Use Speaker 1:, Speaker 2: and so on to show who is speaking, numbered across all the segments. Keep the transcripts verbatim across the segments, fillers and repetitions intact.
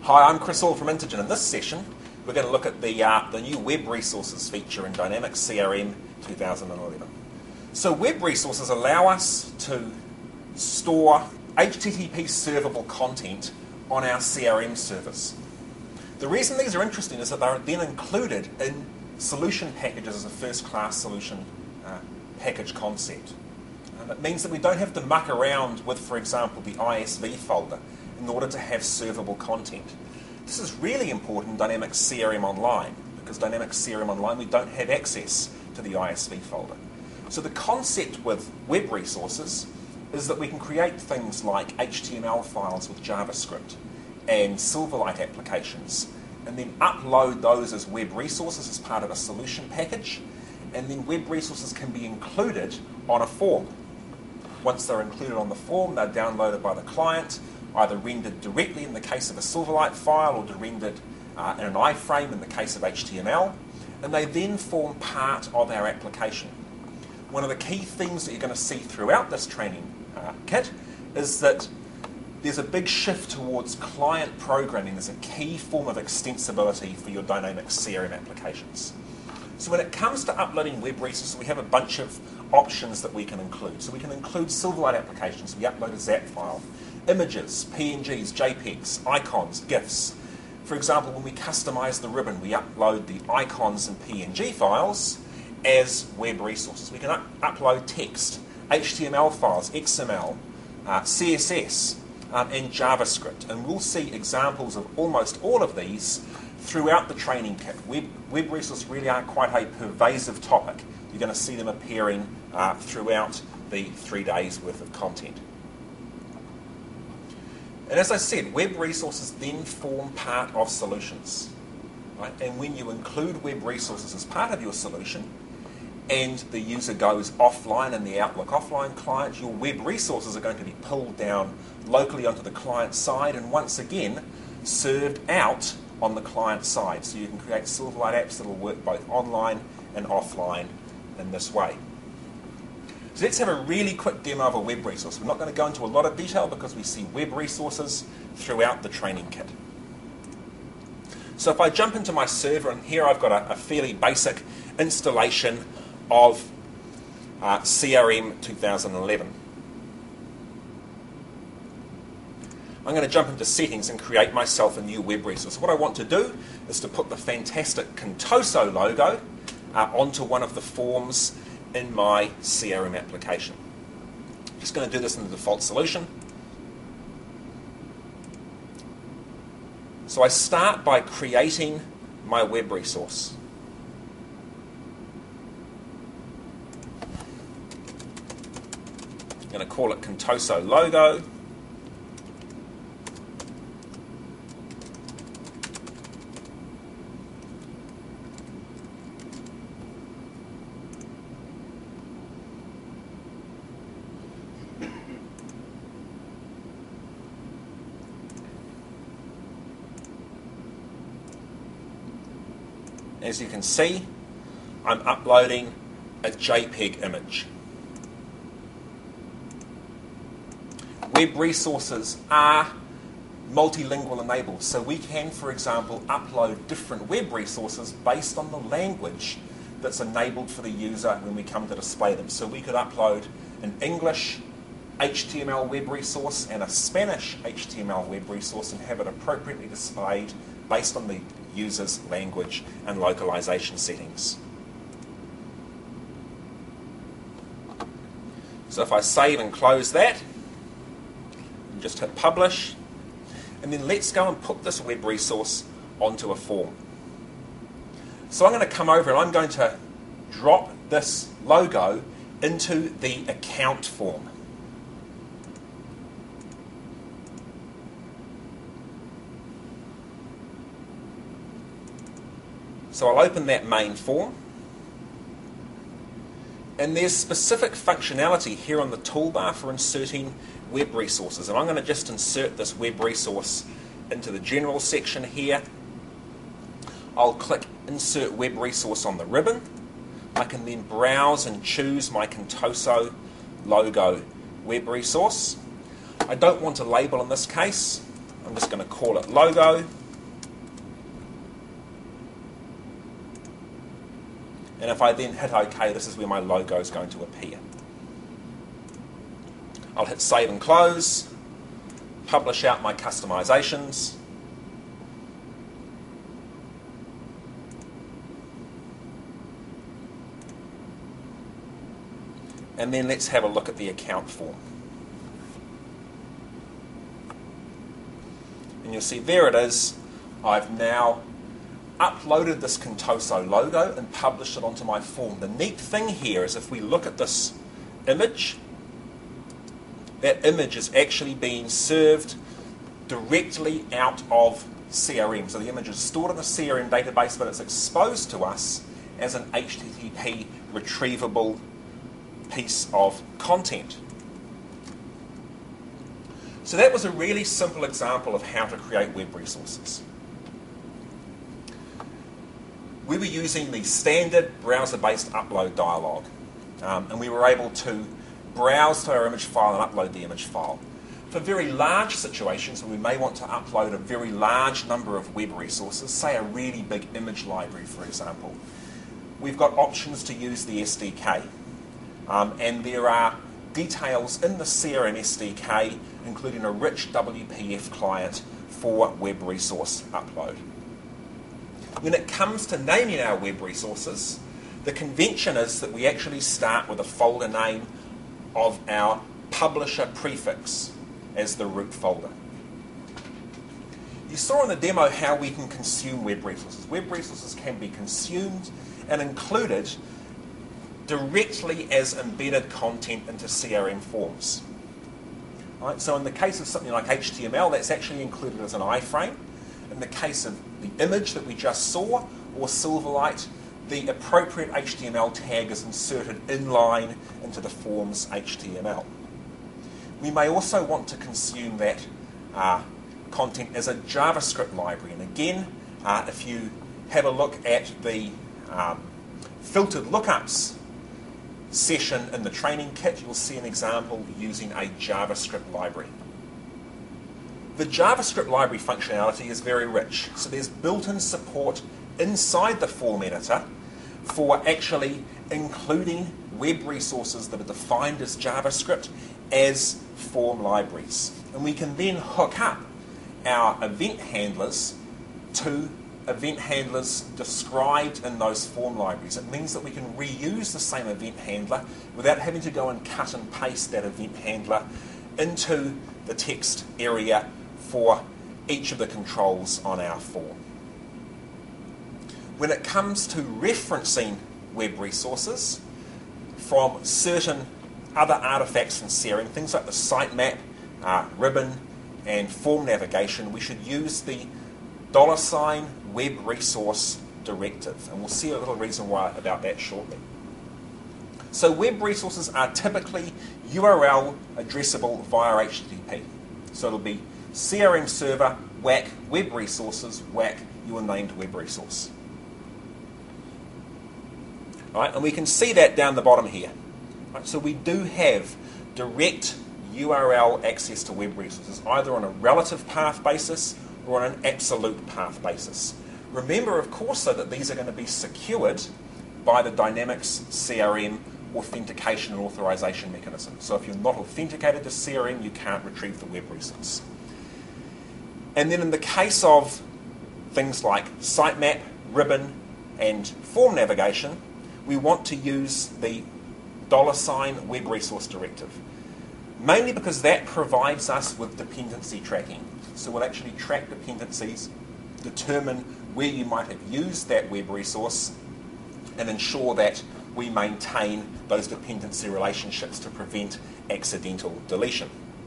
Speaker 1: Hi, I'm Chris Hall from Intergen. In this session, we're going to look at the, uh, the new Web Resources feature in Dynamics C R M two thousand eleven. So Web Resources allow us to store H T T P servable content on our C R M service. The reason these are interesting is that they're then included in solution packages as a first-class solution uh, package concept. Um, it means that we don't have to muck around with, for example, the I S V folder in order to have servable content. This is really important in Dynamics C R M Online, because Dynamics C R M Online we don't have access to the I S V folder. So the concept with Web Resources is that we can create things like H T M L files with JavaScript and Silverlight applications, and then upload those as Web Resources as part of a solution package, and then Web Resources can be included on a form. Once they're included on the form, they're downloaded by the client, either rendered directly in the case of a Silverlight file or rendered uh, in an iframe in the case of H T M L, and they then form part of our application. One of the key things that you're going to see throughout this training uh, kit is that there's a big shift towards client programming as a key form of extensibility for your Dynamics C R M applications. So when it comes to uploading Web Resources, we have a bunch of options that we can include. So we can include Silverlight applications. We upload a zap file. Images, P N Gs, JPEGs, icons, GIFs. For example, when we customize the ribbon, we upload the icons and P N G files as Web Resources. We can up upload text, H T M L files, X M L, uh, C S S, um, and JavaScript. And we'll see examples of almost all of these throughout the training kit. Web, web Resources really are quite a pervasive topic. You're going to see them appearing uh, throughout the three days worth of content. And as I said, Web Resources then form part of solutions. Right? And when you include Web Resources as part of your solution, and the user goes offline in the Outlook offline client, your Web Resources are going to be pulled down locally onto the client side and once again served out on the client side. So you can create Silverlight apps that will work both online and offline in this way. So let's have a really quick demo of a Web Resource. We're not going to go into a lot of detail because we see Web Resources throughout the training kit. So if I jump into my server, and here I've got a, a fairly basic installation of uh, C R M two thousand eleven. I'm going to jump into settings and create myself a new Web Resource. What I want to do is to put the fantastic Contoso logo uh, onto one of the forms in my C R M application. I'm just going to do this in the default solution. So I start by creating my Web Resource. I'm going to call it Contoso logo. As you can see, I'm uploading a JPEG image. Web Resources are multilingual enabled, so we can, for example, upload different Web Resources based on the language that's enabled for the user when we come to display them. So we could upload an English H T M L Web Resource and a Spanish H T M L Web Resource and have it appropriately displayed based on the user's language and localization settings. So if I save and close that, and just hit publish, and then let's go and put this Web Resource onto a form. So I'm going to come over and I'm going to drop this logo into the account form. So I'll open that main form, and there's specific functionality here on the toolbar for inserting Web Resources, and I'm going to just insert this Web Resource into the general section here. I'll click Insert Web Resource on the ribbon. I can then browse and choose my Contoso logo Web Resource. I don't want a label in this case. I'm just going to call it logo. And if I then hit OK, this is where my logo is going to appear. I'll hit save and close, publish out my customizations. And then let's have a look at the account form. And you'll see there it is. I've now uploaded this Contoso logo and published it onto my form. The neat thing here is if we look at this image, that image is actually being served directly out of C R M. So the image is stored in the C R M database, but it's exposed to us as an H T T P retrievable piece of content. So that was a really simple example of how to create web resources. We were using the standard browser-based upload dialog, um, and we were able to browse to our image file and upload the image file. For very large situations, where we may want to upload a very large number of web resources, say a really big image library, for example, we've got options to use the S D K. Um, and there are details in the C R M S D K, including a rich W P F client for web resource upload. When it comes to naming our web resources, the convention is that we actually start with a folder name of our publisher prefix as the root folder. You saw in the demo how we can consume web resources. Web resources can be consumed and included directly as embedded content into C R M forms. Right, so in the case of something like H T M L, that's actually included as an iframe. In the case of the image that we just saw, or Silverlight, the appropriate H T M L tag is inserted inline into the form's H T M L. We may also want to consume that uh, content as a JavaScript library. And again, uh, if you have a look at the um, filtered lookups session in the training kit, you'll see an example using a JavaScript library. The JavaScript library functionality is very rich. So there's built-in support inside the form editor for actually including web resources that are defined as JavaScript as form libraries. And we can then hook up our event handlers to event handlers described in those form libraries. It means that we can reuse the same event handler without having to go and cut and paste that event handler into the text area for each of the controls on our form. When it comes to referencing web resources from certain other artifacts from C R M, things like the sitemap, uh, ribbon, and form navigation, we should use the dollar sign web resource directive, and we'll see a little reason why about that shortly. So web resources are typically U R L addressable via H T T P. So it'll be C R M server, whack, web resources, whack, your named web resource. All right, and we can see that down the bottom here. Right, so we do have direct U R L access to web resources, either on a relative path basis or on an absolute path basis. Remember, of course, though, that these are going to be secured by the Dynamics C R M authentication and authorization mechanism. So if you're not authenticated to C R M, you can't retrieve the web resource. And then in the case of things like sitemap, ribbon, and form navigation, we want to use the dollar sign web resource directive, mainly because that provides us with dependency tracking. So we'll actually track dependencies, determine where you might have used that web resource, and ensure that we maintain those dependency relationships to prevent accidental deletion.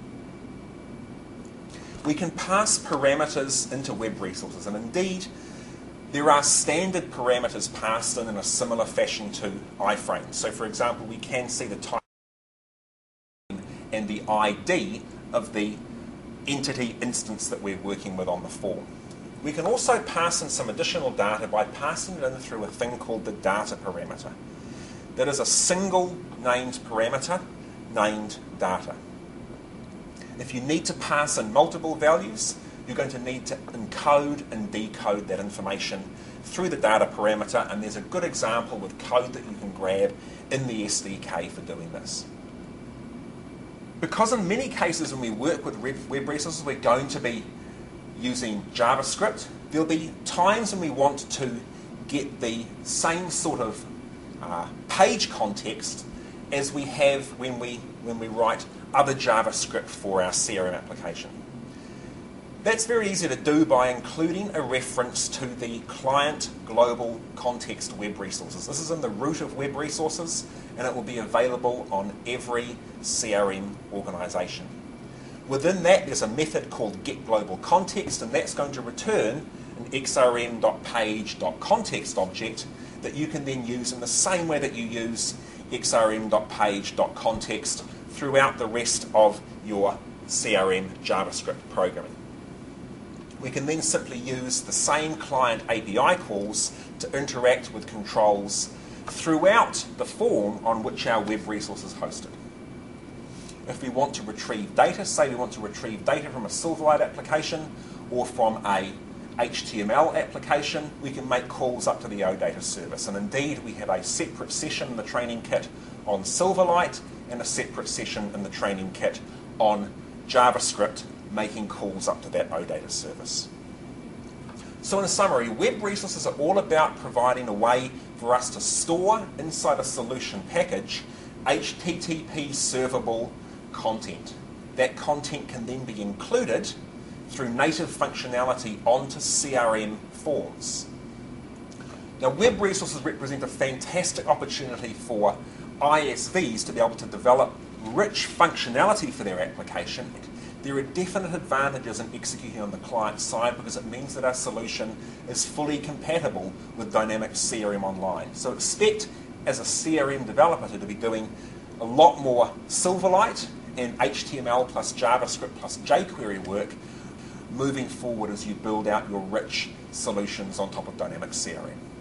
Speaker 1: We can pass parameters into web resources, and indeed there are standard parameters passed in in a similar fashion to iframes. So for example, we can see the type and the I D of the entity instance that we're working with on the form. We can also pass in some additional data by passing it in through a thing called the data parameter. That is a single named parameter named data. If you need to pass in multiple values, you're going to need to encode and decode that information through the data parameter, and there's a good example with code that you can grab in the S D K for doing this. Because in many cases when we work with web resources, we're going to be using JavaScript, there'll be times when we want to get the same sort of uh, page context as we have when we, when we write other JavaScript for our C R M application. That's very easy to do by including a reference to the client global context web resources. This is in the root of web resources, and it will be available on every C R M organisation. Within that, there's a method called getGlobalContext, and that's going to return an X R M.page.context object that you can then use in the same way that you use X R M.page.context throughout the rest of your C R M JavaScript programming. We can then simply use the same client A P I calls to interact with controls throughout the form on which our web resource is hosted. If we want to retrieve data, say we want to retrieve data from a Silverlight application or from a H T M L application, we can make calls up to the OData service. And indeed, we have a separate session in the training kit on Silverlight and a separate session in the training kit on JavaScript, making calls up to that OData service. So in summary, web resources are all about providing a way for us to store inside a solution package H T T P servable content. That content can then be included through native functionality onto C R M forms. Now, web resources represent a fantastic opportunity for I S Vs to be able to develop rich functionality for their application. There are definite advantages in executing on the client side because it means that our solution is fully compatible with Dynamics C R M Online. So expect, as a C R M developer, to be doing a lot more Silverlight and H T M L plus JavaScript plus jQuery work moving forward as you build out your rich solutions on top of Dynamics C R M.